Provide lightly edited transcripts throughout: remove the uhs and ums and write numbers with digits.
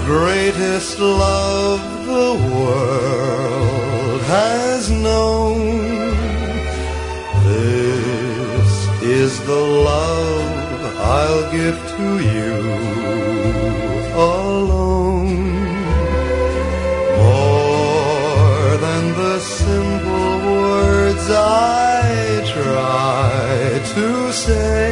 greatest love the world has known. This is the love I'll give to you alone. More than the simple words I try to say,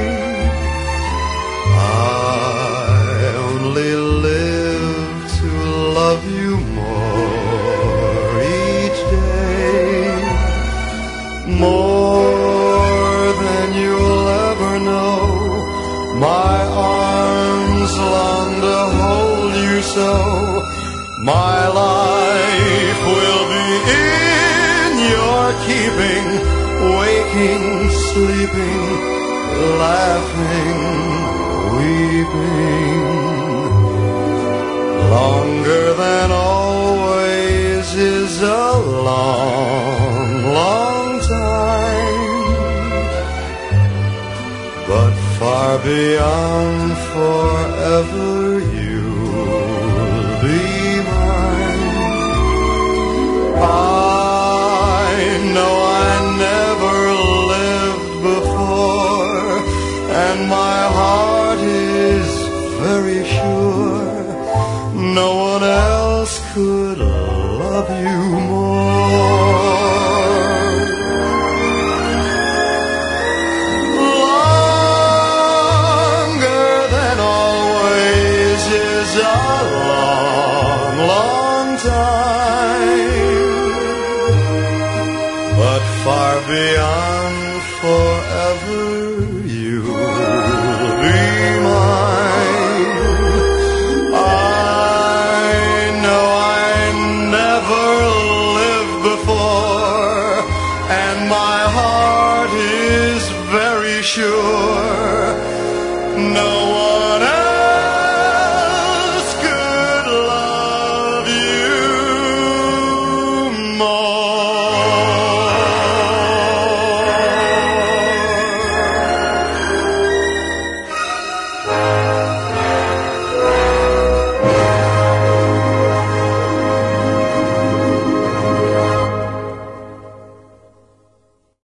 I only live to love you more each day. More than you'll ever know, my arms long to hold you so. My life will be in your keeping, waking, sleeping, laughing, weeping. Longer than always is a long, long time, but far beyond forever you'll be mine. I know I never lived before, and my heart is very sure no one else could love you more. Longer than always is a long, long time, but far beyond forever you'll be mine. I know I never lived before, and my heart is very sure no one